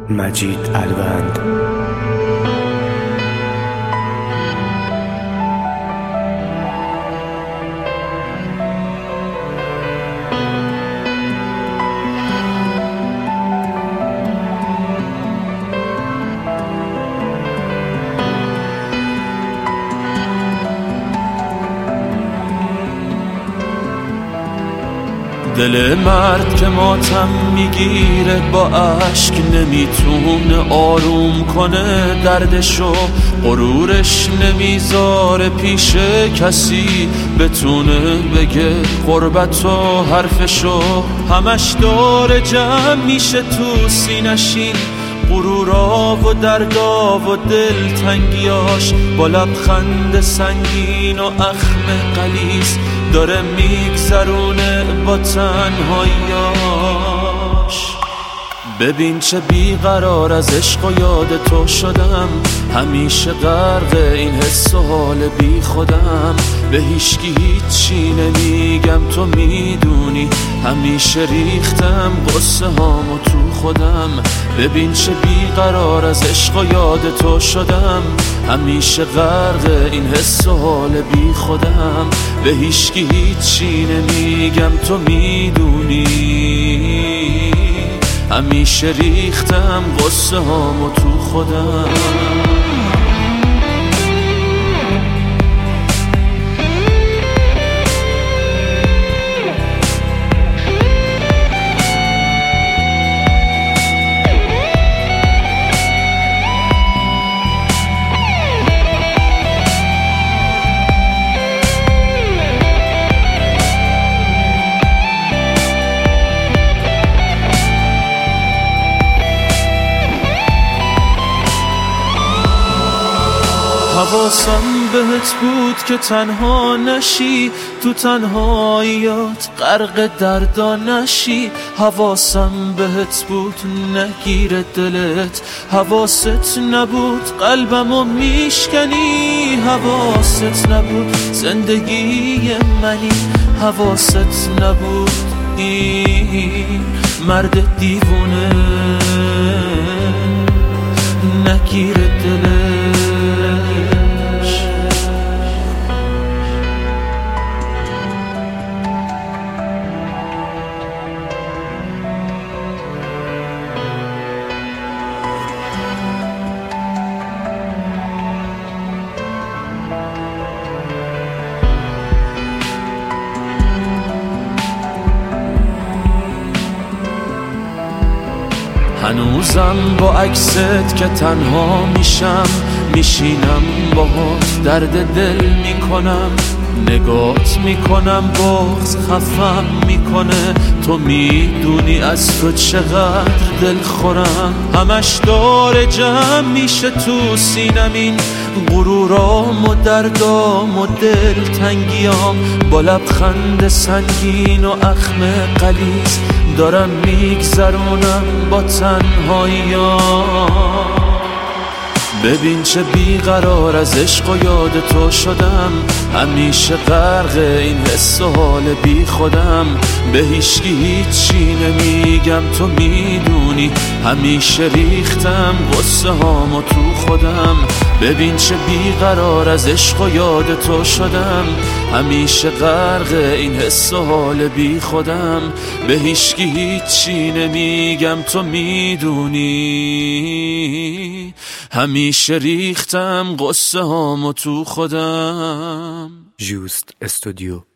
مجید الوند. دل مرد که ماتم میگیره با عشق نمیتونه آروم کنه دردشو، غرورش نمیذاره پیش کسی بتونه بگه غربت و حرفشو. همش داره جمع میشه تو سینشین غرورا و دردا و دلتنگیاش، با لبخند سنگین و اخم غلیظ داره میگذرونه با تنهاییاش. ببین چه بیقرار از عشق و یاد تو شدم، همیشه غرق این حس و حال بی خودم. به هیچکی هیچی نمیگم تو میدونی، همیشه ریختم قصه هامو تو خودم. ببین چه بیقرار از عشق و یاد تو شدم، همیشه غرق این حس و حال بی خودم. به هیچکی هیچی نمیگم تو میدونی، همیشه ریختم قصه هامو تو خودم. حواسم بهت بود که تنها نشی، تو تنهاییات غرق دردا نشی. حواسم بهت بود نگیره دلت، حواست نبود قلبمو میشکنی. حواست نبود زندگی منی، حواست نبود این مرد دیوونه نگیره دلت. هنوزم با عکست که تنها میشم، میشینم باهات درد دل میکنم. نگات میکنم بغض خفم میکنه، تو میدونی از تو چقدر دل خورم. همش داره جمع میشه تو سینم این غرورام و دردام و دلتنگیام، با لبخند سنگین و اخم غلیظ دارم میگذرونم با تنهاییام. ببین چه بیقرار از عشق و یاد تو شدم، همیشه غرق این حس و حال بی خودم. به هیچکی هیچی نمیگم تو میدونی، همیشه ریختم قصه هامو تو خودم. ببین چه بیقرار از عشق و یاد تو شدم، همیشه غرق این حس و حال بی خودم. به هیچکی هیچی نمیگم تو میدونی، همیشه ریختم قصه هامو تو خودم. جوست استودیو.